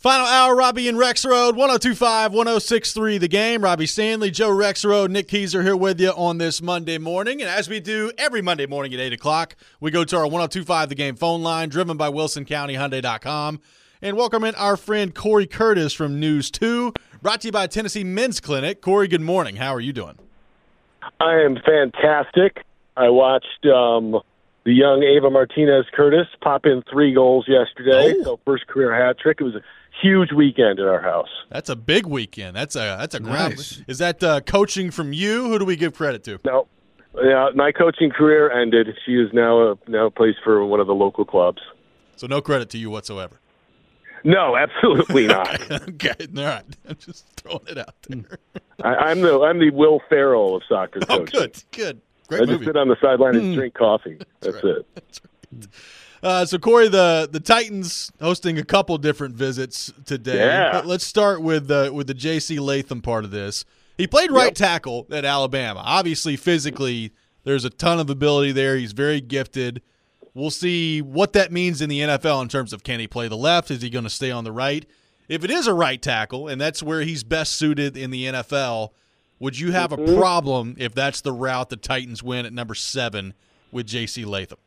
Final hour, Robbie and Rexroad, 102.5, 106.3 The Game. Robbie Stanley, Joe Rexroad, Nick Keyser here with you on this Monday morning. And as we do every Monday morning at 8 o'clock, we go to our 102.5 The Game phone line, driven by WilsonCountyHyundai.com. And welcome in our friend Corey Curtis from News 2, brought to you by Tennessee Men's Clinic. Corey, good morning. How are you doing? I am fantastic. I watched the young Ava Martinez Curtis pop in 3 goals yesterday. Oh. So first career hat trick. It was a huge weekend at our house. That's a big weekend. That's a ground. Nice. Is that coaching from you? Who do we give credit to? No, yeah, my coaching career ended. She is now plays for one of the local clubs. So no credit to you whatsoever. No, absolutely not. Okay, all right. I'm just throwing it out there. I'm the Will Ferrell of soccer Oh, coaching. good. Great I movie. just sit on the sideline and drink coffee. That's it. That's right. So, Corey, the Titans hosting a couple different visits today. Yeah. But let's start with the J.C. Latham part of this. He played right tackle at Alabama. Obviously, physically, there's a ton of ability there. He's very gifted. We'll see what that means in the NFL in terms of can he play the left? Is he going to stay on the right? If it is a right tackle, and that's where he's best suited in the NFL, would you have a problem if that's the route the Titans win at number 7 with J.C. Latham?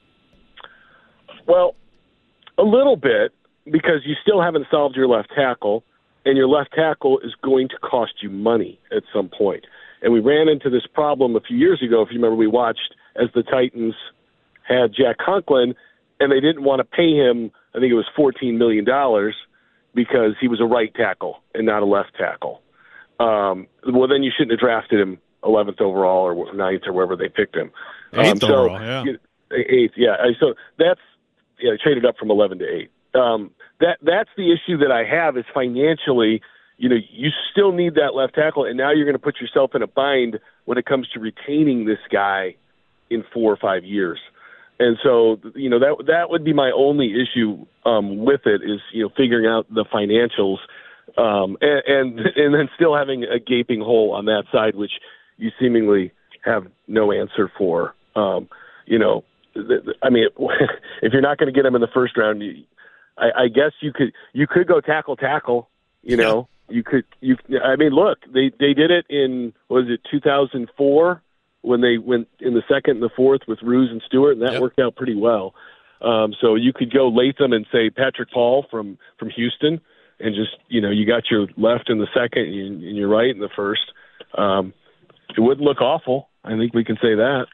Well, a little bit, because you still haven't solved your left tackle, and your left tackle is going to cost you money at some point. And we ran into this problem a few years ago, if you remember, we watched as the Titans had Jack Conklin, and they didn't want to pay him, I think it was $14 million, because he was a right tackle and not a left tackle. Well, then you shouldn't have drafted him 11th overall or 9th or wherever they picked him. 8th overall, yeah. 8th, yeah. So that's traded up from 11 to 8. That's the issue that I have is financially, you still need that left tackle, and now you're going to put yourself in a bind when it comes to retaining this guy in 4 or 5 years. And so, that would be my only issue with it is, figuring out the financials and then still having a gaping hole on that side, which you seemingly have no answer for. I mean, if you're not going to get him in the first round, I guess you could go tackle. You could. I mean, look, they did it in 2004 when they went in the second and the fourth with Ruse and Stewart, and that worked out pretty well. So you could go Latham and say Patrick Paul from Houston, and just you got your left in the second and your right in the first. It wouldn't look awful. I think we can say that.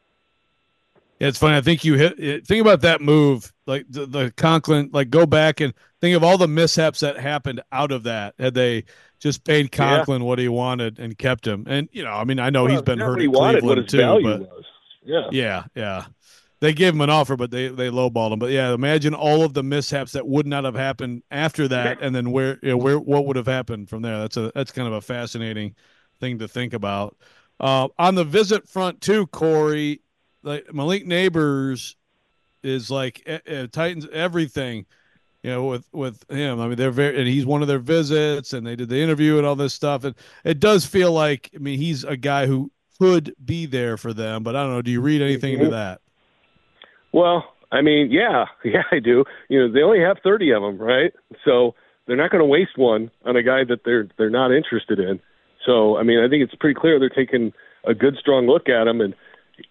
Yeah, it's funny. I think think about that move, like the Conklin, like go back and think of all the mishaps that happened out of that. Had they just paid Conklin what he wanted and kept him, and I know he's been hurt in Cleveland too, but yeah. They gave him an offer, but they lowballed him. But yeah, imagine all of the mishaps that would not have happened after that, and then what would have happened from there. That's kind of a fascinating thing to think about. On the visit front too, Corey. Like Malik Neighbors is like Titans everything, with him. I mean, and he's one of their visits, and they did the interview and all this stuff. And it does feel like, he's a guy who could be there for them, but I don't know. Do you read anything into that? Well, I mean, yeah, I do. They only have 30 of them, right? So they're not going to waste one on a guy that they're not interested in. So, I mean, I think it's pretty clear they're taking a good, strong look at him, and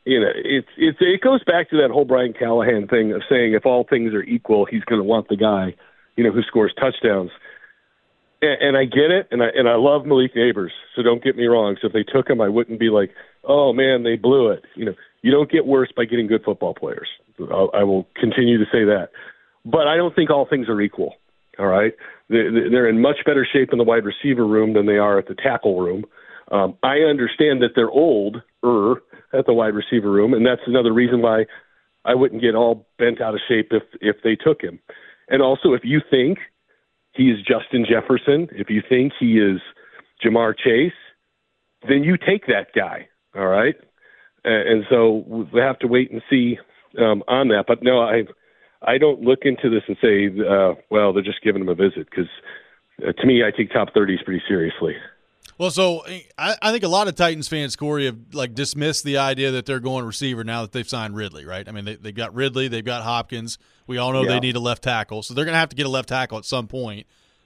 it goes back to that whole Brian Callahan thing of saying if all things are equal, he's going to want the guy, who scores touchdowns. And I get it, and I love Malik Neighbors, so don't get me wrong. So if they took him, I wouldn't be like, oh man, they blew it. You don't get worse by getting good football players. I will continue to say that, but I don't think all things are equal. All right, they're in much better shape in the wide receiver room than they are at the tackle room. I understand that they're older at the wide receiver room, and that's another reason why I wouldn't get all bent out of shape if they took him. And also, if you think he is Justin Jefferson, if you think he is Jamar Chase, then you take that guy, all right? And so we have to wait and see on that. But no, I don't look into this and say, well, they're just giving him a visit, because to me, I take top 30s pretty seriously. Well, so I think a lot of Titans fans, Corey, have dismissed the idea that they're going receiver now that they've signed Ridley, right? I mean, they've got Ridley, they've got Hopkins. We all know they need a left tackle, so they're going to have to get a left tackle at some point.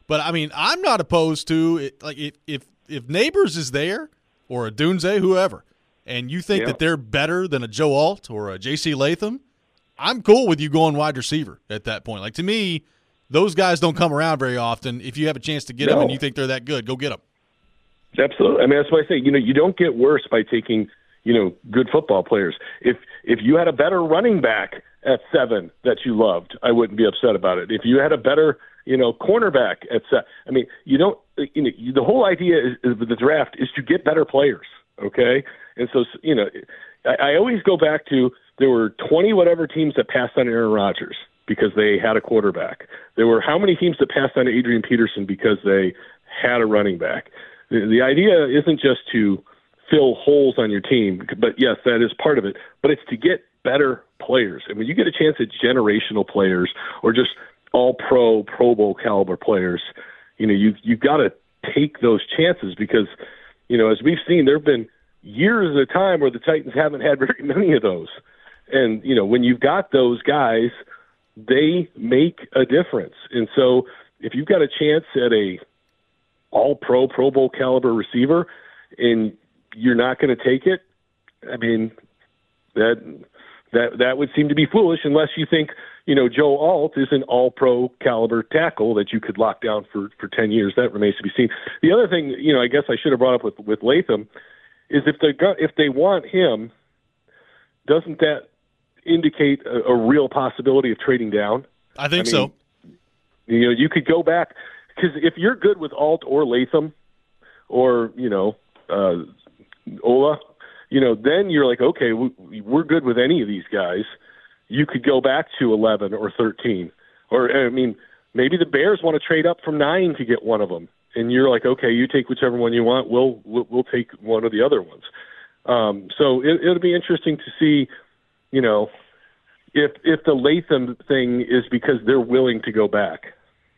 But I mean, I'm not opposed to it. Like if Neighbors is there or a Dunze, whoever, and you think that they're better than a Joe Alt or a J.C. Latham, I'm cool with you going wide receiver at that point. Like, to me, those guys don't come around very often. If you have a chance to get them and you think they're that good, go get them. Absolutely. I mean, that's why I say, you don't get worse by taking, good football players. If you had a better running back at 7 that you loved, I wouldn't be upset about it. If you had a better, cornerback at 7, I mean, the whole idea is with the draft is to get better players. Okay. And so, I always go back to, there were 20 whatever teams that passed on Aaron Rodgers because they had a quarterback. There were how many teams that passed on Adrian Peterson because they had a running back. The idea isn't just to fill holes on your team, but yes, that is part of it, but it's to get better players. And when you get a chance at generational players or just all Pro Bowl caliber players, you've got to take those chances because, as we've seen, there have been years at a time where the Titans haven't had very many of those. And, when you've got those guys, they make a difference. And so if you've got a chance at a all-pro, Pro Bowl caliber receiver and you're not going to take it, I mean, that would seem to be foolish unless you think, Joe Alt is an all-pro caliber tackle that you could lock down for 10 years. That remains to be seen. The other thing, I guess I should have brought up with Latham is if they want him, doesn't that indicate a real possibility of trading down? I mean, so. You could go back because if you're good with Alt or Latham or Ola, then you're like, okay, we're good with any of these guys. You could go back to 11 or 13, or I mean, maybe the Bears want to trade up from 9 to get one of them, and you're like, okay, you take whichever one you want. We'll take one of the other ones. So it'll be interesting to see, if the Latham thing is because they're willing to go back.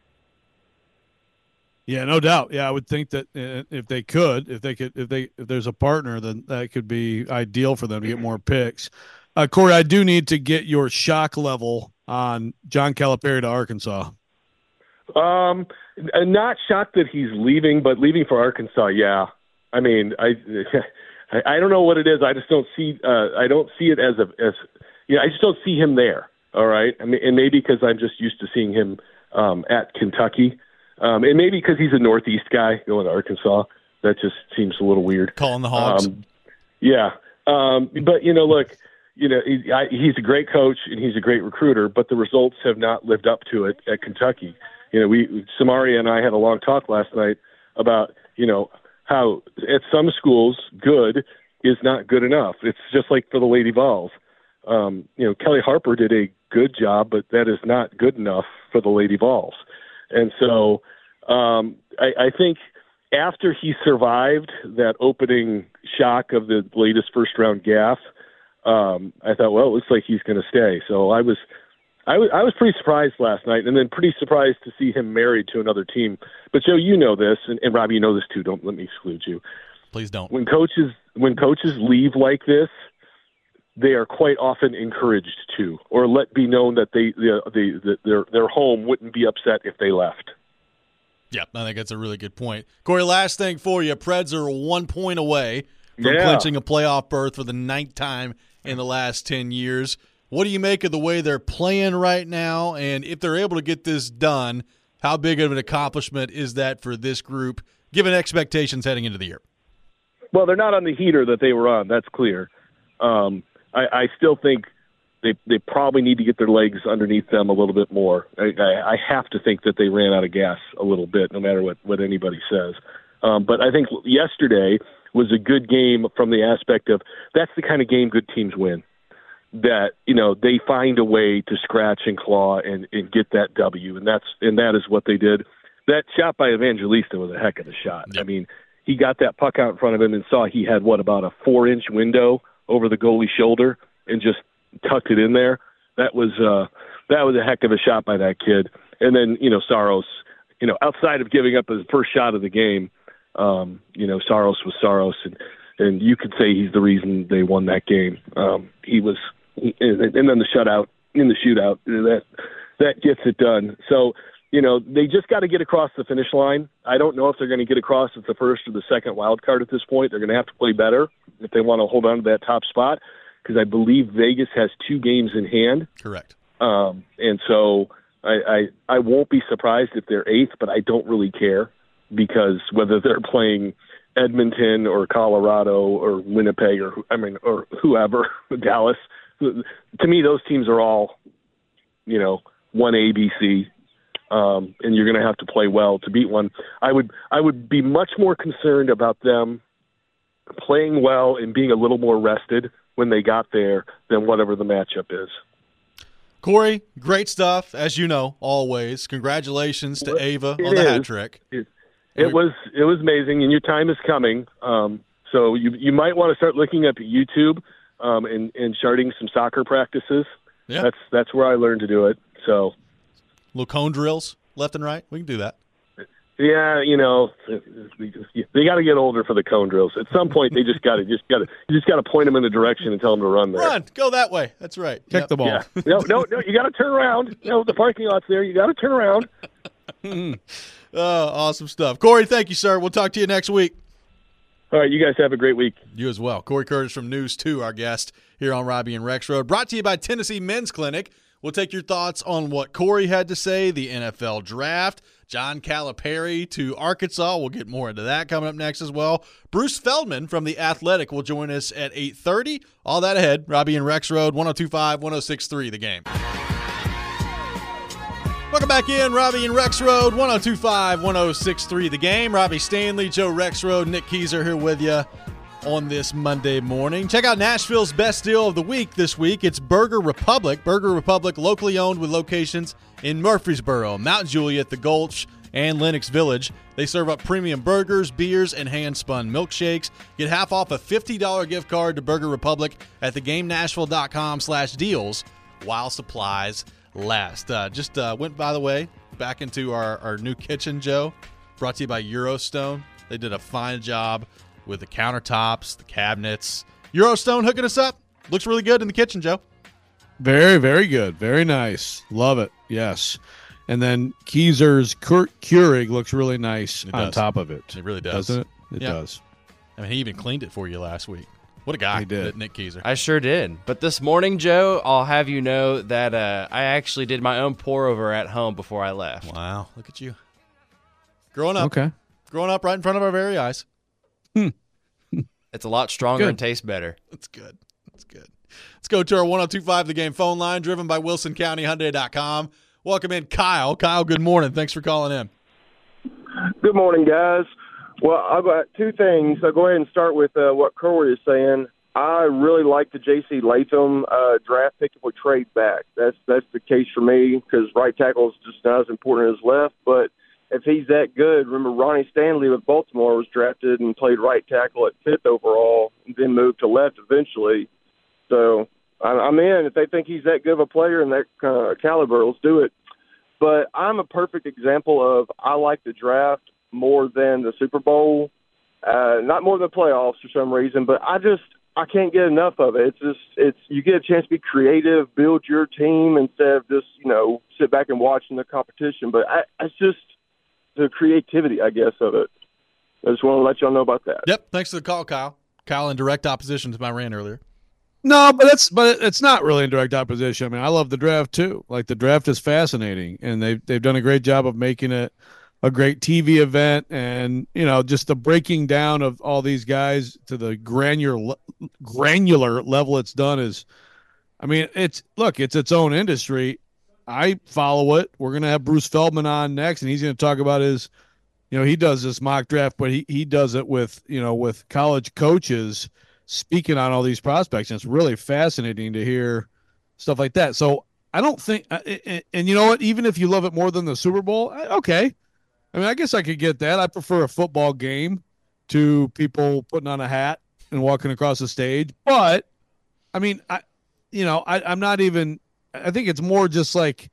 Yeah, no doubt. Yeah, I would think that if there's a partner, then that could be ideal for them to get more picks. Corey, I do need to get your shock level on John Calipari to Arkansas. I'm not shocked that he's leaving, but leaving for Arkansas, yeah. I mean, I don't know what it is. I just don't see. I don't see it as I just don't see him there. All right, I mean, and maybe because I'm just used to seeing him at Kentucky. And maybe because he's a Northeast guy going to Arkansas, that just seems a little weird. Calling the Hogs. Yeah. But, look, he's a great coach and he's a great recruiter, but the results have not lived up to it at Kentucky. Samari and I had a long talk last night about, how at some schools good is not good enough. It's just like for the Lady Vols. Kelly Harper did a good job, but that is not good enough for the Lady Vols. And so I think after he survived that opening shock of the latest first-round gaffe, I thought, well, it looks like he's going to stay. So I was pretty surprised last night, and then pretty surprised to see him married to another team. But, Joe, you know this, and Robbie, you know this too. Don't let me exclude you. Please don't. When coaches leave like this, they are quite often encouraged to, or let be known that their home wouldn't be upset if they left. Yeah, I think that's a really good point. Corey, last thing for you. Preds are 1 point away from clinching a playoff berth for the 9th time in the last 10 years. What do you make of the way they're playing right now? And if they're able to get this done, how big of an accomplishment is that for this group, given expectations heading into the year? Well, they're not on the heater that they were on. That's clear. I still think they probably need to get their legs underneath them a little bit more. I have to think that they ran out of gas a little bit, no matter what anybody says. But I think yesterday was a good game from the aspect of that's the kind of game good teams win. That they find a way to scratch and claw and get that W, and that is what they did. That shot by Evangelista was a heck of a shot. Yep. I mean, he got that puck out in front of him and saw he had about a 4-inch window over the goalie's shoulder and just tucked it in there. That was a heck of a shot by that kid. And then, Saros, outside of giving up his first shot of the game, Saros was Saros, and you could say he's the reason they won that game. And then the shootout, that gets it done. So, they just got to get across the finish line. I don't know if they're going to get across as the first or the second wild card at this point. They're going to have to play better if they want to hold on to that top spot, because I believe Vegas has 2 games in hand. Correct. And so I won't be surprised if they're 8th, but I don't really care, because whether they're playing Edmonton or Colorado or Winnipeg or whoever, Dallas, to me those teams are all, 1 ABC. And you're going to have to play well to beat one. I would be much more concerned about them playing well and being a little more rested when they got there than whatever the matchup is. Corey, great stuff, as you know, always. Congratulations to Ava on the hat trick. It was amazing, and your time is coming. So you might want to start looking up YouTube and charting some soccer practices. Yeah. That's where I learned to do it. So little cone drills left and right. We can do that. Yeah, they got to get older for the cone drills. At some point, they just got to point them in the direction and tell them to run there. Run, go that way. That's right. Kick the ball. Yeah. No, you got to turn around. The parking lot's there. You got to turn around. Awesome stuff, Corey. Thank you, sir. We'll talk to you next week. All right, you guys have a great week. You as well. Corey Curtis from News 2, our guest here on Robbie and Rex Road. Brought to you by Tennessee Men's Clinic. We'll take your thoughts on what Corey had to say, the NFL draft, John Calipari to Arkansas. We'll get more into that coming up next as well. Bruce Feldman from The Athletic will join us at 8:30. All that ahead. Robbie and Rex Road, 102.5, 106.3 The Game. Welcome back in, Robbie and Rex Road, 102.5, 106.3 The Game. Robbie Stanley, Joe Rex Road, Nick Keyser here with you on this Monday morning. Check out Nashville's best deal of the week this week. It's Burger Republic. Burger Republic, locally owned with locations in Murfreesboro, Mount Juliet, The Gulch, and Lenox Village. They serve up premium burgers, beers, and hand-spun milkshakes. Get half off a $50 gift card to Burger Republic at thegamenashville.com/deals while supplies last. Just went, by the way, back into our new kitchen, Joe, brought to you by Eurostone. They did a fine job with the countertops, the cabinets. Eurostone hooking us up. Looks really good in the kitchen, Joe. Very, very good. Very nice. Love it. Yes. And then Keyser's Keurig looks really nice on top of it. It really does. Doesn't it? It does. I mean, he even cleaned it for you last week. What a guy, he did. Nick Keyser. I sure did. But this morning, Joe, I'll have you know that I actually did my own pour-over at home before I left. Wow. Look at you. Growing up. Okay. Growing up right in front of our very eyes. It's a lot stronger and tastes better. That's good. That's good. Let's go to our 102.5 The Game phone line, driven by WilsonCountyHyundai.com. Welcome in, Kyle. Kyle, good morning. Thanks for calling in. Good morning, guys. Well, I've got 2 things. I'll go ahead and start with what Corey is saying. I really like the J.C. Latham draft pick if we trade back. That's the case for me, because right tackle is just not as important as left, but if he's that good, remember Ronnie Stanley with Baltimore was drafted and played right tackle at 5th overall, and then moved to left eventually. So I'm in. If they think he's that good of a player and that caliber, let's do it. But I'm a perfect example of I like the draft more than the Super Bowl, not more than the playoffs for some reason. But I can't get enough of it. It's you get a chance to be creative, build your team instead of just sit back and watching the competition. But it's just the creativity, I guess, of it. I just want to let y'all know about that. Yep. Thanks for the call, Kyle. Kyle in direct opposition to my rant earlier. No, but it's not really in direct opposition. I mean, I love the draft too. Like, the draft is fascinating, and they've done a great job of making it a great TV event, and just the breaking down of all these guys to the granular level it's done is, I mean, it's its own industry. I follow it. We're gonna have Bruce Feldman on next, and he's gonna talk about his, he does this mock draft, but he does it with with college coaches speaking on all these prospects, and it's really fascinating to hear stuff like that. So I don't think, and you know what, even if you love it more than the Super Bowl, okay. I mean, I guess I could get that. I prefer a football game to people putting on a hat and walking across the stage. But I mean, I'm not even, I think it's more just like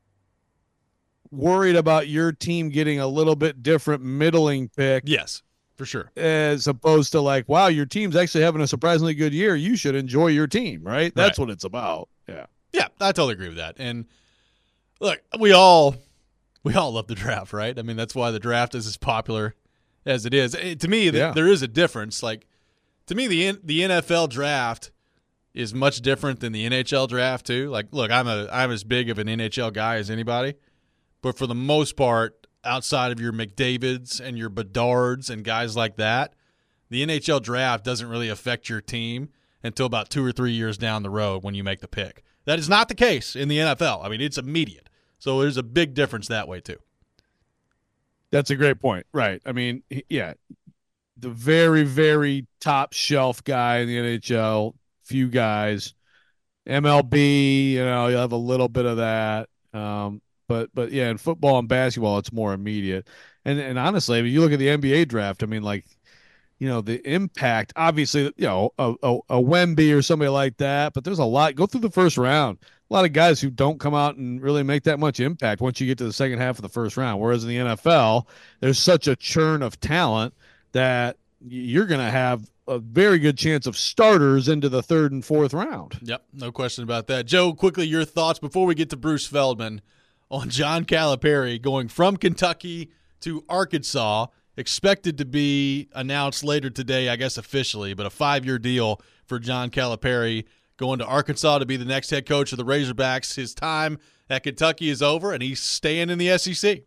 worried about your team getting a little bit different middling pick. Yes. For sure. As opposed to like, wow, your team's actually having a surprisingly good year. You should enjoy your team, right? That's what it's about. Yeah. Yeah, I totally agree with that. And look, we all We all love the draft, right? I mean, that's why the draft is as popular as it is. To me, there is a difference. Like, to me, the NFL draft is much different than the NHL draft too. Like, look, I'm as big of an NHL guy as anybody, but for the most part, outside of your McDavids and your Bedards and guys like that, the NHL draft doesn't really affect your team until about 2 or 3 years down the road when you make the pick. That is not the case in the NFL. I mean, it's immediate. So there's a big difference that way too. That's a great point. Right. I mean, yeah, the very, very top shelf guy in the NHL, few guys. MLB, you'll have a little bit of that. But yeah, in football and basketball, it's more immediate. And honestly, I mean, you look at the NBA draft, I mean, like, the impact, obviously, a Wemby or somebody like that, but there's a lot. Go through the first round. A lot of guys who don't come out and really make that much impact once you get to the second half of the first round. Whereas in the NFL, there's such a churn of talent that you're going to have a very good chance of starters into the third and fourth round. Yep, no question about that. Joe, quickly, your thoughts before we get to Bruce Feldman on John Calipari going from Kentucky to Arkansas, expected to be announced later today, I guess officially, but a 5-year deal for John Calipari going to Arkansas to be the next head coach of the Razorbacks. His time at Kentucky is over, and he's staying in the SEC.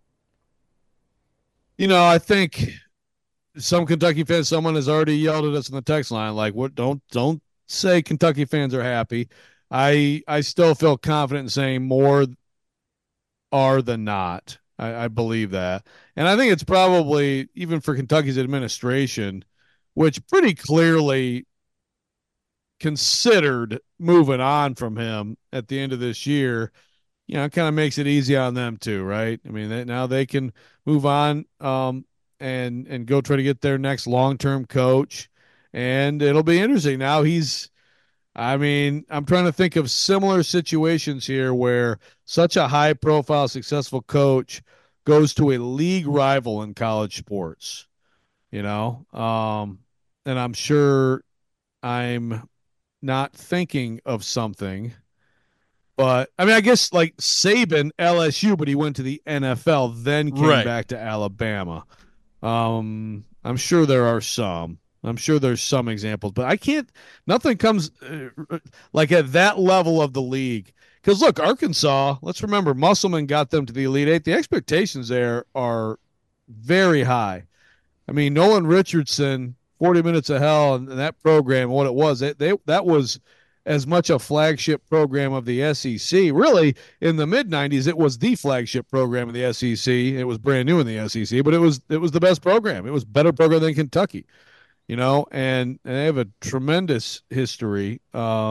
I think some Kentucky fans, someone has already yelled at us in the text line, like, "What? Don't say Kentucky fans are happy." I still feel confident in saying more are than not. I believe that. And I think it's probably, even for Kentucky's administration, which pretty clearly considered moving on from him at the end of this year, it kind of makes it easy on them too, right? I mean, now they can move on and go try to get their next long-term coach, and it'll be interesting. Now I'm trying to think of similar situations here where such a high-profile, successful coach goes to a league rival in college sports, and I'm sure I'm not thinking of something, but I guess like Saban, LSU, but he went to the NFL, then came back to Alabama. I'm sure there are some. I'm sure there's some examples, but nothing comes like at that level of the league. Because look, Arkansas, let's remember, Musselman got them to the Elite Eight. The expectations there are very high. I mean, Nolan Richardson, 40 Minutes of Hell, and that program, what it was, that was as much a flagship program of the SEC. Really, in the mid-'90s, it was the flagship program of the SEC. It was brand new in the SEC, but it was the best program. It was a better program than Kentucky, and they have a tremendous history.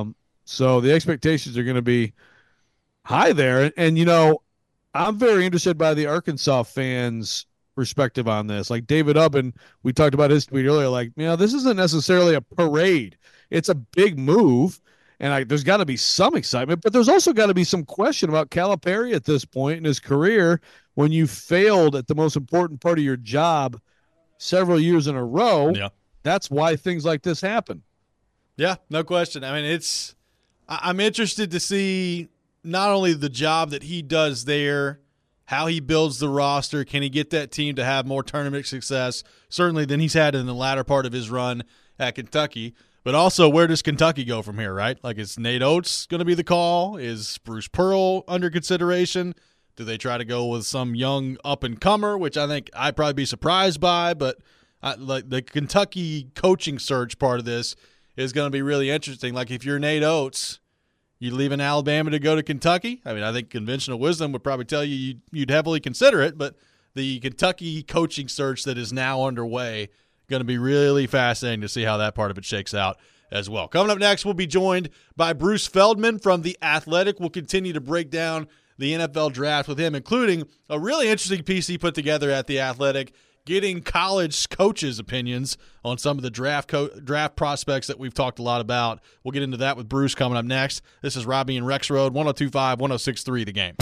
So the expectations are going to be high there. And I'm very interested by the Arkansas fans' perspective on this. Like David Ubben, we talked about his tweet earlier, like, this isn't necessarily a parade. It's a big move, and there's got to be some excitement, but there's also got to be some question about Calipari at this point in his career when you failed at the most important part of your job several years in a row. Yeah. That's why things like this happen. Yeah, no question. I mean, I'm interested to see not only the job that he does there, how he builds the roster, can he get that team to have more tournament success, certainly than he's had in the latter part of his run at Kentucky, but also where does Kentucky go from here, right? Like, is Nate Oates going to be the call? Is Bruce Pearl under consideration? Do they try to go with some young up-and-comer, which I think I'd probably be surprised by, but like the Kentucky coaching search part of this is going to be really interesting. Like, if you're Nate Oates, you leaving Alabama to go to Kentucky? I mean, I think conventional wisdom would probably tell you you'd heavily consider it, but the Kentucky coaching search that is now underway, going to be really fascinating to see how that part of it shakes out as well. Coming up next, we'll be joined by Bruce Feldman from The Athletic. We'll continue to break down the NFL draft with him, including a really interesting piece he put together at The Athletic, getting college coaches' opinions on some of the draft prospects that we've talked a lot about. We'll get into that with Bruce coming up next. This is Robbie and Rex Road, 102.5, 106.3 The Game.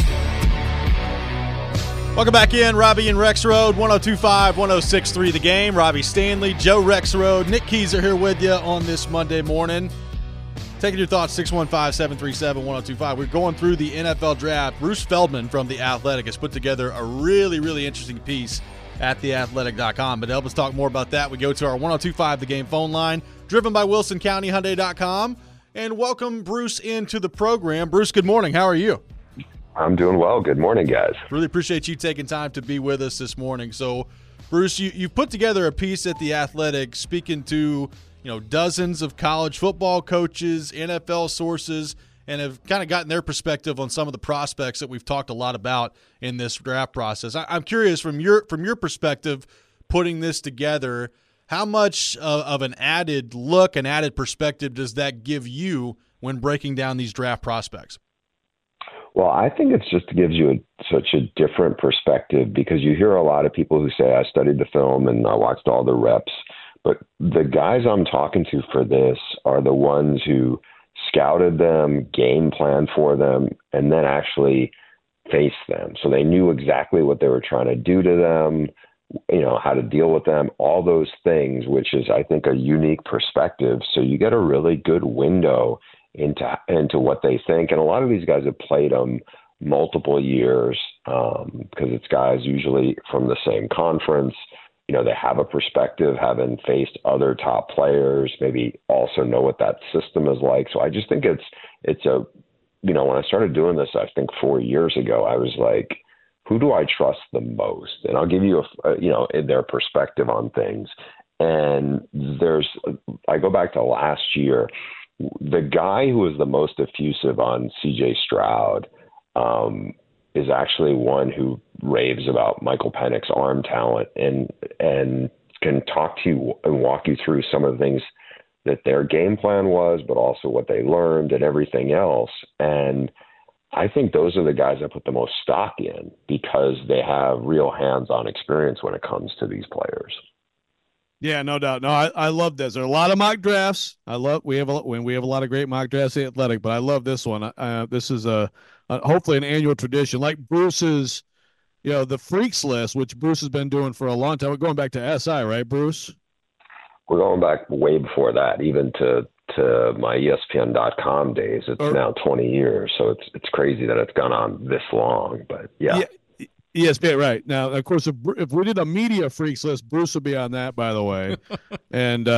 Welcome back in, Robbie and Rex Road, 102.5, 106.3 The Game. Robbie Stanley, Joe Rex Road, Nick Keys are here with you on this Monday morning. Taking your thoughts, 615-737-1025. We're going through the NFL draft. Bruce Feldman from The Athletic has put together a really, really interesting piece at theathletic.com. But to help us talk more about that, we go to our 1025 The Game phone line, driven by WilsonCountyHyundai.com. And welcome Bruce into the program. Bruce, good morning. How are you? I'm doing well. Good morning, guys. Really appreciate you taking time to be with us this morning. So, Bruce, you've put together a piece at The Athletic speaking to dozens of college football coaches, NFL sources, and have kind of gotten their perspective on some of the prospects that we've talked a lot about in this draft process. I'm curious, from your perspective, putting this together, how much of an added look, an added perspective does that give you when breaking down these draft prospects? Well, I think it just gives you such a different perspective, because you hear a lot of people who say, I studied the film and I watched all the reps. But the guys I'm talking to for this are the ones who scouted them, game planned for them, and then actually faced them. So they knew exactly what they were trying to do to them, how to deal with them, all those things, which is, I think, a unique perspective. So you get a really good window into what they think. And a lot of these guys have played them multiple years, because it's guys usually from the same conference. They have a perspective, having faced other top players, maybe also know what that system is like. So I just think it's a, when I started doing this, I think 4 years ago, I was like, who do I trust the most? And I'll give you their perspective on things. And I go back to last year, the guy who was the most effusive on CJ Stroud, is actually one who raves about Michael Penix's arm talent and can talk to you and walk you through some of the things that their game plan was, but also what they learned and everything else. And I think those are the guys I put the most stock in, because they have real hands-on experience when it comes to these players. Yeah, no doubt. No, I love this. There are a lot of mock drafts. We have a lot of great mock drafts at Athletic, but I love this one. This is hopefully an annual tradition, like Bruce's, the Freaks list, which Bruce has been doing for a long time. We're going back to SI, right, Bruce? We're going back way before that, even to my ESPN.com days. It's now 20 years, so it's crazy that it's gone on this long. But yeah. ESPN, right. Now, of course, if we did a media freaks list, Bruce would be on that, by the way. and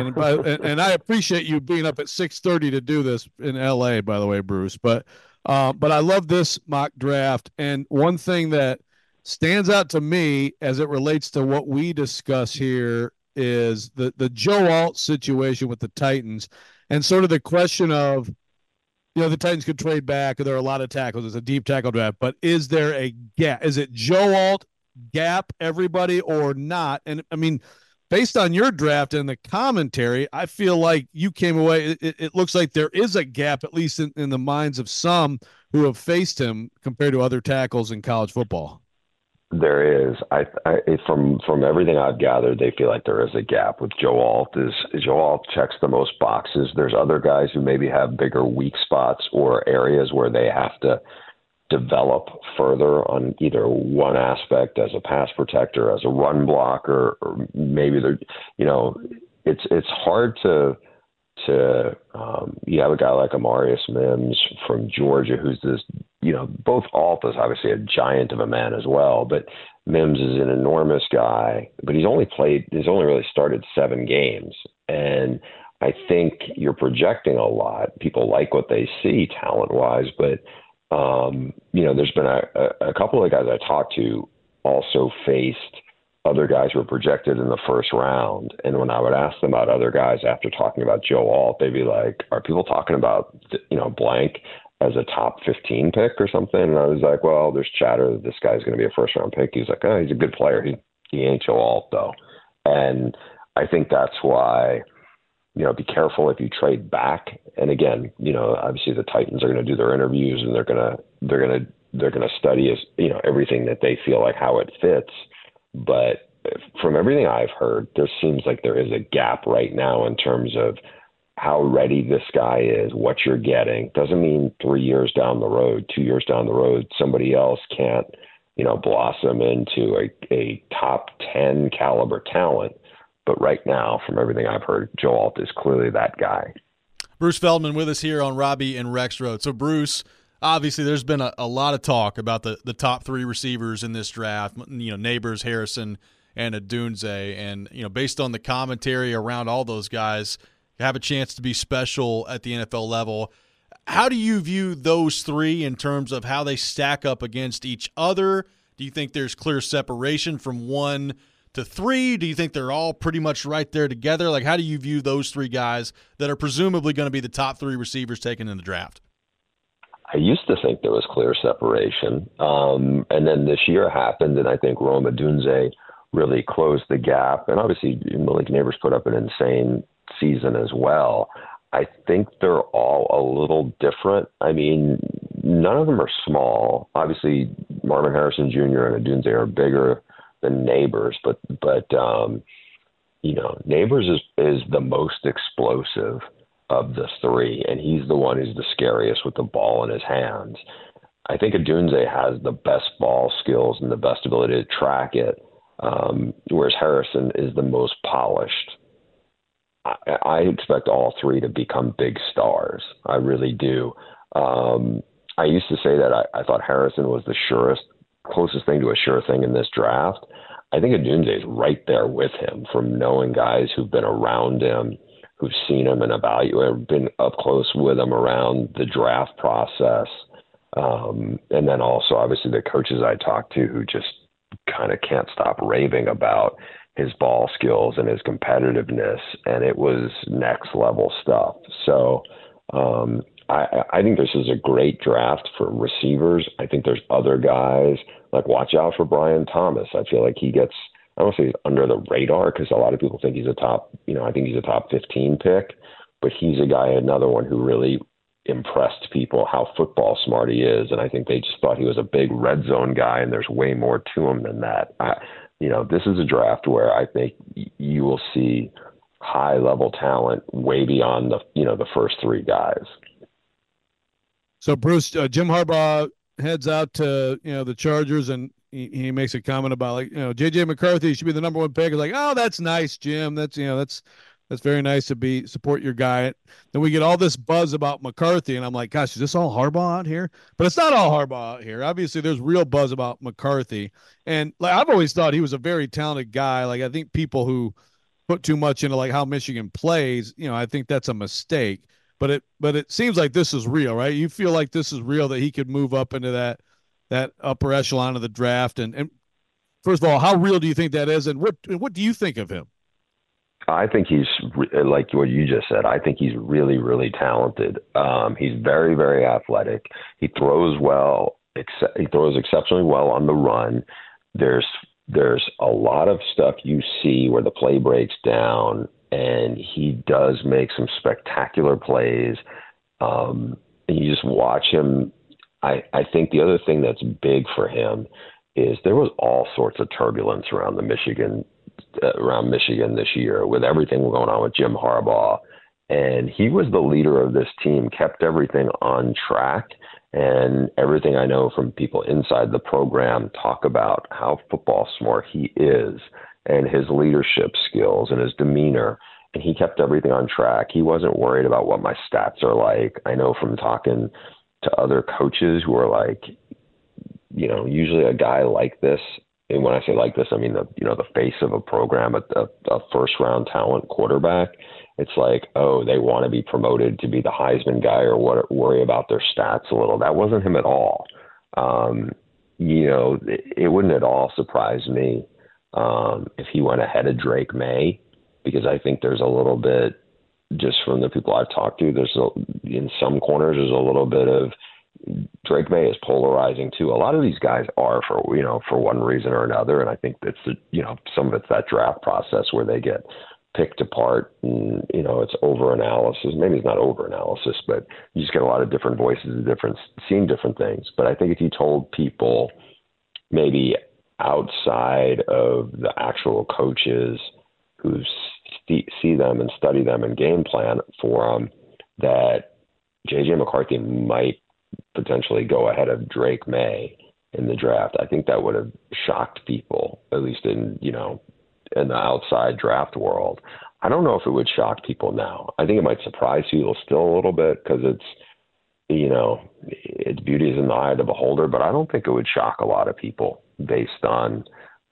I appreciate you being up at 6:30 to do this in LA, by the way, Bruce. But I love this mock draft. And one thing that stands out to me as it relates to what we discuss here is the Joe Alt situation with the Titans, and sort of the question of, the Titans could trade back. There are a lot of tackles. It's a deep tackle draft. But is there a gap? Is it Joe Alt gap, everybody, or not? And, I mean, based on your draft and the commentary, I feel like you came away. It looks like there is a gap, at least in the minds of some who have faced him compared to other tackles in college football. There is. From everything I've gathered, they feel like there is a gap with Joe Alt. Joe Alt checks the most boxes. There's other guys who maybe have bigger weak spots or areas where they have to develop further on either one aspect as a pass protector, as a run blocker, or maybe they're, it's hard to you have a guy like Amarius Mims from Georgia, who's this, both Alt is obviously a giant of a man as well, but Mims is an enormous guy, but he's only really started 7 games. And I think you're projecting a lot. People like what they see talent wise, but, there's been a couple of guys I talked to also faced other guys who were projected in the first round. And when I would ask them about other guys after talking about Joe Alt, they'd be like, are people talking about, blank as a top 15 pick or something? And I was like, well, there's chatter that this guy's going to be a first round pick. He's like, oh, he's a good player. He ain't Joe Alt though. And I think that's why, be careful if you trade back. And again, obviously the Titans are going to do their interviews and they're going to study everything that they feel like how it fits. But from everything I've heard, there seems like there is a gap right now in terms of how ready this guy is, what you're getting. Doesn't mean 3 years down the road, 2 years down the road, somebody else can't, blossom into a top 10 caliber talent. But right now, from everything I've heard, Joe Alt is clearly that guy. Bruce Feldman with us here on Robbie and Rex Road. So, Bruce, obviously there's been a lot of talk about the top three receivers in this draft, Neighbors, Harrison, and Odunze. And, based on the commentary around all those guys, have a chance to be special at the NFL level. How do you view those three in terms of how they stack up against each other? Do you think there's clear separation from 1 to 3? Do you think they're all pretty much right there together? Like, how do you view those three guys that are presumably going to be the top 3 receivers taken in the draft? I used to think there was clear separation. And then this year happened, and I think Rome Odunze really closed the gap. And obviously, Malik Neighbors put up an insane season as well. I think they're all a little different. I mean, none of them are small. Obviously, Marvin Harrison Jr. and Odunze are bigger than Neighbors, but Neighbors is the most explosive of the three, and he's the one who's the scariest with the ball in his hands. I think Odunze has the best ball skills and the best ability to track it, whereas Harrison is the most polished. I expect all three to become big stars. I really do. I used to say that I thought Harrison was the closest thing to a sure thing in this draft. I think Odunze is right there with him, from knowing guys who've been around him, who've seen him and evaluated, been up close with him around the draft process. And then also, obviously, the coaches I talked to who just kind of can't stop raving about his ball skills and his competitiveness, and it was next level stuff. So I think this is a great draft for receivers. I think there's other guys, like watch out for Brian Thomas. I feel like he gets, I don't say he's under the radar because a lot of people think he's I think he's a top 15 pick, but he's another one who really impressed people how football smart he is. And I think they just thought he was a big red zone guy, and there's way more to him than that. This is a draft where I think you will see high level talent way beyond the first three guys. So Bruce, Jim Harbaugh heads out to the Chargers, and he makes a comment about JJ McCarthy should be the number 1 pick. It's like, oh, that's nice, Jim. That's very nice to support your guy. Then we get all this buzz about McCarthy, and I'm like, gosh, is this all Harbaugh out here? But it's not all Harbaugh out here. Obviously, there's real buzz about McCarthy, and I've always thought he was a very talented guy. I think people who put too much into how Michigan plays, I think that's a mistake. But it seems like this is real, right? You feel like this is real, that he could move up into that upper echelon of the draft. And first of all, how real do you think that is, and what do you think of him? I think he's like what you just said. I think he's really, really talented. He's very, very athletic. He throws well. He throws exceptionally well on the run. There's a lot of stuff you see where the play breaks down, and he does make some spectacular plays. And you just watch him. I think the other thing that's big for him is there was all sorts of turbulence around Michigan this year with everything going on with Jim Harbaugh. And he was the leader of this team, kept everything on track. And everything I know from people inside the program talk about how football smart he is and his leadership skills and his demeanor. And he kept everything on track. He wasn't worried about what my stats are like. I know from talking to other coaches who are like, usually a guy like this, and when I say like this, I mean the face of a program, a first round talent quarterback. It's like, oh, they want to be promoted to be the Heisman guy or worry about their stats a little. That wasn't him at all. It wouldn't at all surprise me if he went ahead of Drake May, because I think there's a little bit, just from the people I've talked to, in some corners there's a little bit of Drake May is polarizing too. A lot of these guys are for one reason or another, and I think that's some of it's that draft process where they get picked apart, and it's over analysis. Maybe it's not over analysis, but you just get a lot of different voices, seeing different things. But I think if you told people maybe outside of the actual coaches who see them and study them and game plan for them, that JJ McCarthy might potentially go ahead of Drake May in the draft, I think that would have shocked people, at least in the outside draft world. I don't know if it would shock people now. I think it might surprise people still a little bit because its beauty is in the eye of the beholder, but I don't think it would shock a lot of people based on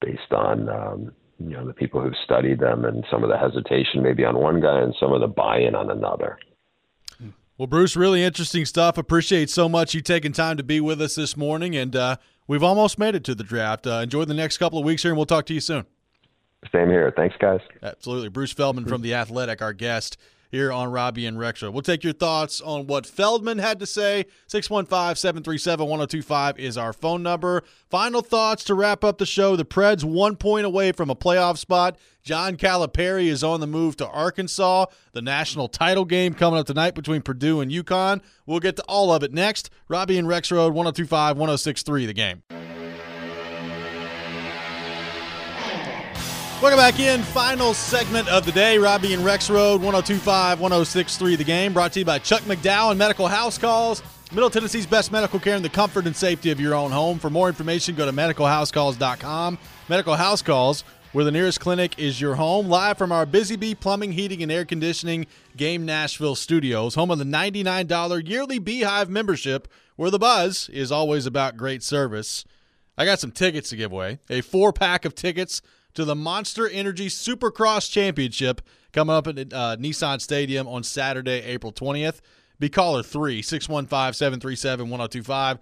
the people who've studied them and some of the hesitation maybe on one guy and some of the buy-in on another. Well, Bruce, really interesting stuff. Appreciate so much you taking time to be with us this morning, and we've almost made it to the draft. Enjoy the next couple of weeks here, and we'll talk to you soon. Same here. Thanks, guys. Absolutely. Bruce Feldman from The Athletic, our guest here on Robbie and Rexro. We'll take your thoughts on what Feldman had to say. 615-737-1025 is our phone number. Final thoughts to wrap up the show. The Preds 1 point away from a playoff spot. John Calipari is on the move to Arkansas. The national title game coming up tonight between Purdue and UConn. We'll get to all of it next. Robbie and Rex Road, 102.5, 106.3 The Game. Welcome back in. Final segment of the day. Robbie and Rex Road, 102.5, 106.3 The Game. Brought to you by Chuck McDowell and Medical House Calls. Middle Tennessee's best medical care in the comfort and safety of your own home. For more information, go to medicalhousecalls.com. Medical House Calls, where the nearest clinic is your home. Live from our Busy Bee Plumbing, Heating, and Air Conditioning Game Nashville studios. Home of the $99 yearly Beehive membership, where the buzz is always about great service. I got some tickets to give away. A 4-pack of tickets to the Monster Energy Supercross Championship coming up at Nissan Stadium on Saturday, April 20th. Be caller 3, 615-737-1025.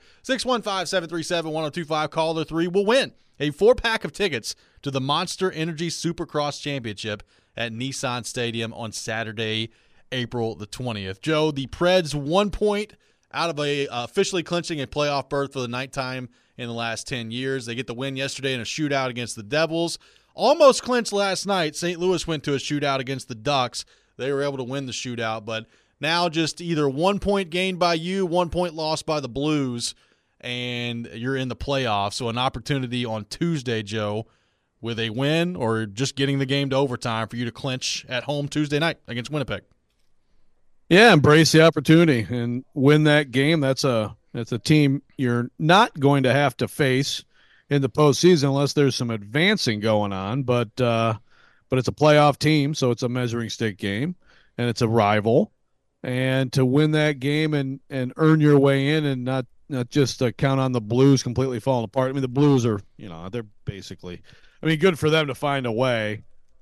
615-737-1025. Caller 3 will win a 4-pack of tickets to the Monster Energy Supercross Championship at Nissan Stadium on Saturday, April the 20th. Joe, the Preds 1 point out of officially clinching a playoff berth for the ninth time in the last 10 years. They get the win yesterday in a shootout against the Devils. Almost clinched last night. St. Louis went to a shootout against the Ducks. They were able to win the shootout, but now just either 1 point gained by you, 1 point lost by the Blues, and you're in the playoffs. So an opportunity on Tuesday, Joe, with a win or just getting the game to overtime for you to clinch at home Tuesday night against Winnipeg. Yeah, embrace the opportunity and win that game. That's a team you're not going to have to face in the postseason unless there's some advancing going on. But it's a playoff team, so it's a measuring stick game, and it's a rival. And to win that game and earn your way in and not just count on the Blues completely falling apart. I mean, the Blues are, they're basically – good for them to find a way,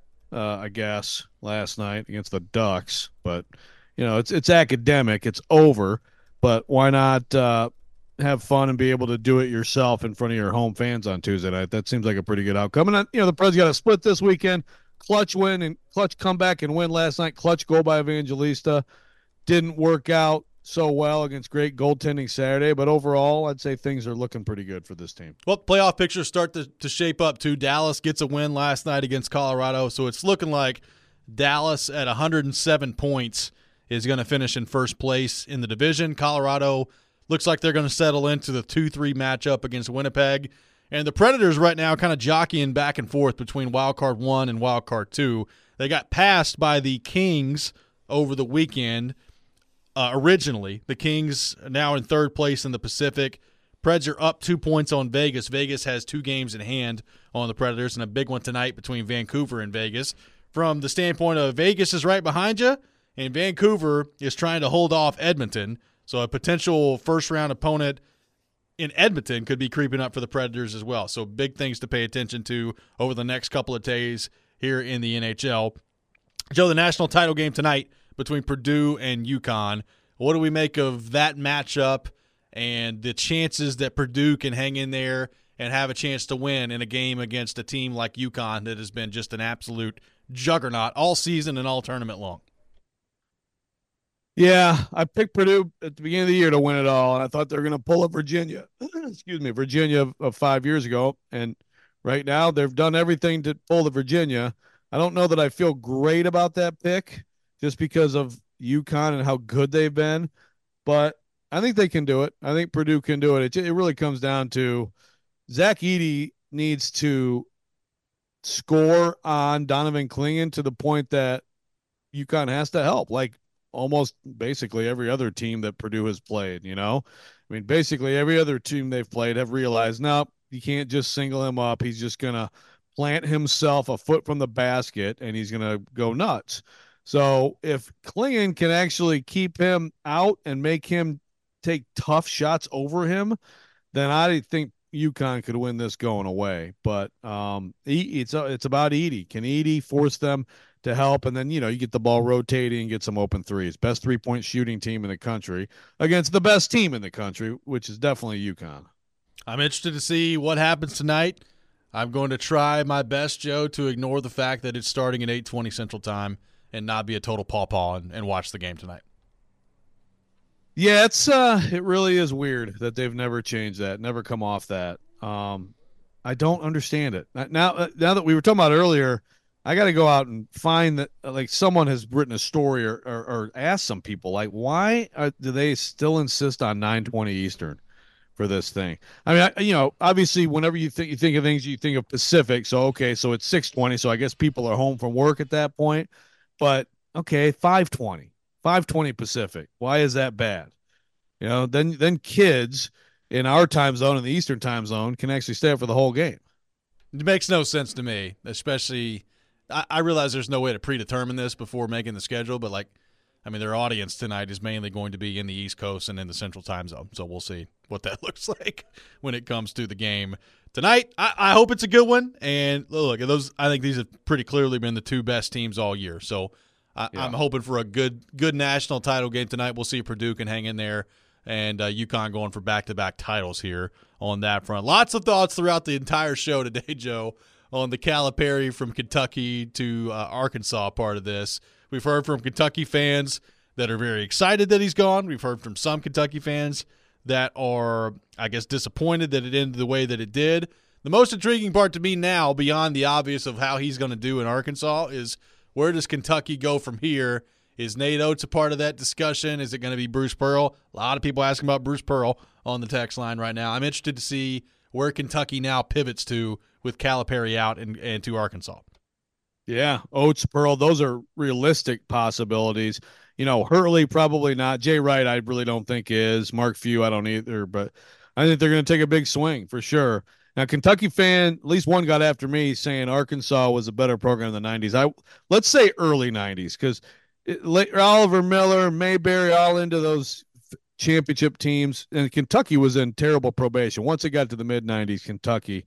I guess, last night against the Ducks. But, it's academic. It's over. But why not have fun and be able to do it yourself in front of your home fans on Tuesday night? That seems like a pretty good outcome. And, the Preds got a split this weekend. Clutch win and clutch comeback and win last night. Clutch goal by Evangelista. Didn't work out so well against great goaltending Saturday, but overall, I'd say things are looking pretty good for this team. Well, playoff pictures start to shape up, too. Dallas gets a win last night against Colorado, so it's looking like Dallas at 107 points is going to finish in first place in the division. Colorado looks like they're going to settle into the 2-3 matchup against Winnipeg. And the Predators right now kind of jockeying back and forth between Wild Card 1 and Wild Card 2. They got passed by the Kings over the weekend. Originally, the Kings are now in third place in the Pacific. Preds are up 2 points on Vegas. Vegas has 2 games in hand on the Predators and a big one tonight between Vancouver and Vegas. From the standpoint of Vegas is right behind you, and Vancouver is trying to hold off Edmonton. So a potential first-round opponent in Edmonton could be creeping up for the Predators as well. So big things to pay attention to over the next couple of days here in the NHL. Joe, the national title game tonight between Purdue and UConn. What do we make of that matchup and the chances that Purdue can hang in there and have a chance to win in a game against a team like UConn that has been just an absolute juggernaut all season and all tournament long? Yeah, I picked Purdue at the beginning of the year to win it all, and I thought they were going to pull up Virginia. Virginia of 5 years ago, and right now they've done everything to pull the Virginia. I don't know that I feel great about that pick just because of UConn and how good they've been, but I think they can do it. I think Purdue can do it. It really comes down to Zach Edey needs to score on Donovan Clingan to the point that UConn has to help, like almost basically every other team that Purdue has played, basically every other team they've played have realized, no, you can't just single him up. He's just going to plant himself a foot from the basket, and he's going to go nuts. So if Klingon can actually keep him out and make him take tough shots over him, then I think UConn could win this going away. But it's about Edey. Can Edey force them to help? And then, you get the ball rotating and get some open threes. Best three-point shooting team in the country against the best team in the country, which is definitely UConn. I'm interested to see what happens tonight. I'm going to try my best, Joe, to ignore the fact that it's starting at 8:20 Central Time and not be a total pawpaw and watch the game tonight. Yeah, it really is weird that they've never changed that, never come off that. I don't understand it. Now that we were talking about earlier, I got to go out and find that, like, someone has written a story or asked some people, like, why do they still insist on 9:20 Eastern for this thing? I mean, obviously, whenever you think of things, you think of Pacific. So okay, so it's 6:20. So I guess people are home from work at that point. But okay, 5:20 Pacific. Why is that bad? Then kids in our time zone, in the Eastern time zone, can actually stay up for the whole game. It makes no sense to me, especially I realize there's no way to predetermine this before making the schedule, but their audience tonight is mainly going to be in the East Coast and in the Central time zone. So we'll see what that looks like when it comes to the game tonight. I hope it's a good one. And look, I think these have pretty clearly been the two best teams all year. So I'm hoping for a good national title game tonight. We'll see if Purdue can hang in there, and UConn going for back-to-back titles here on that front. Lots of thoughts throughout the entire show today, Joe, on the Calipari from Kentucky to Arkansas part of this. We've heard from Kentucky fans that are very excited that he's gone. We've heard from some Kentucky fans that are, I guess, disappointed that it ended the way that it did. The most intriguing part to me now, beyond the obvious of how he's going to do in Arkansas, is where does Kentucky go from here? Is Nate Oates a part of that discussion? Is it going to be Bruce Pearl? A lot of people asking about Bruce Pearl on the text line right now. I'm interested to see where Kentucky now pivots to with Calipari out and to Arkansas. Yeah, Oates, Pearl, those are realistic possibilities. Hurley probably not. Jay Wright, I really don't think is. Mark Few, I don't either. But I think they're going to take a big swing for sure. Now, Kentucky fan, at least one got after me saying Arkansas was a better program in the 90s. Let's say early 90s, because Oliver Miller, Mayberry, all into those championship teams, and Kentucky was in terrible probation. Once it got to the mid-90s, Kentucky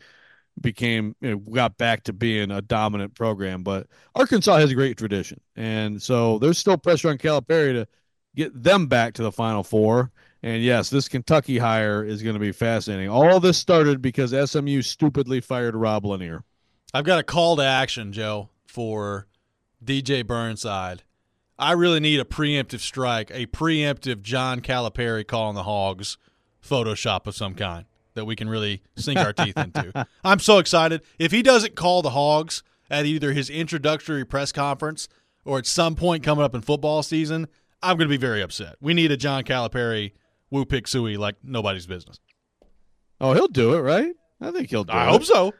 got back to being a dominant program. But Arkansas has a great tradition, and so there's still pressure on Calipari to get them back to the Final Four. And yes, this Kentucky hire is going to be fascinating. All this started because SMU stupidly fired Rob Lanier. I've got a call to action, Joe, for DJ Burnside. I really need a preemptive strike, a preemptive John Calipari calling the Hogs Photoshop of some kind that we can really sink our teeth into. I'm so excited. If he doesn't call the Hogs at either his introductory press conference or at some point coming up in football season, I'm going to be very upset. We need a John Calipari woo pick suey like nobody's business. Oh, he'll do it, right? I think he'll do it. I hope so.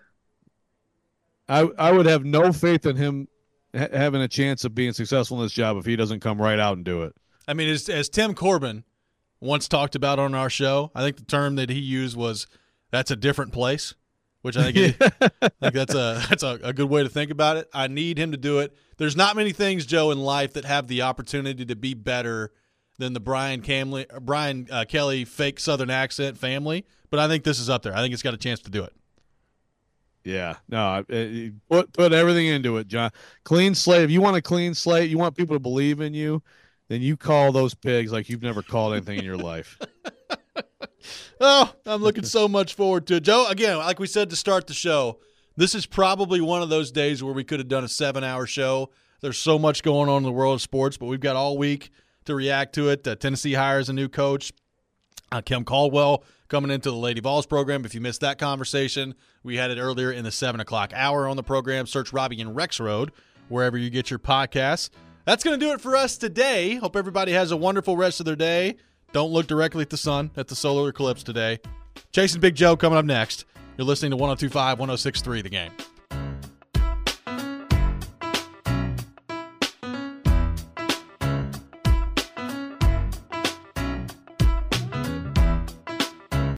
I would have no faith in him having a chance of being successful in this job if he doesn't come right out and do it. I mean, as Tim Corbin once talked about on our show, I think the term that he used was "that's a different place," which I think, that's a good way to think about it. I need him to do it. There's not many things, Joe, in life that have the opportunity to be better than the Brian Kelly fake Southern accent family, but I think this is up there. I think it's got a chance to do it. Yeah, no, put everything into it, John. Clean slate. If you want a clean slate, you want people to believe in you, then you call those pigs like you've never called anything in your life. Oh, I'm looking so much forward to it. Joe, again, like we said to start the show, this is probably one of those days where we could have done a 7-hour show. There's so much going on in the world of sports, but we've got all week to react to it. Tennessee hires a new coach. Kim Caldwell coming into the Lady Vols program. If you missed that conversation, we had it earlier in the 7 o'clock hour on the program. Search Robbie and Rex Road wherever you get your podcasts. That's going to do it for us today. Hope everybody has a wonderful rest of their day. Don't look directly at the sun, at the solar eclipse today. Chasing Big Joe coming up next. You're listening to 102.5, 106.3 The Game.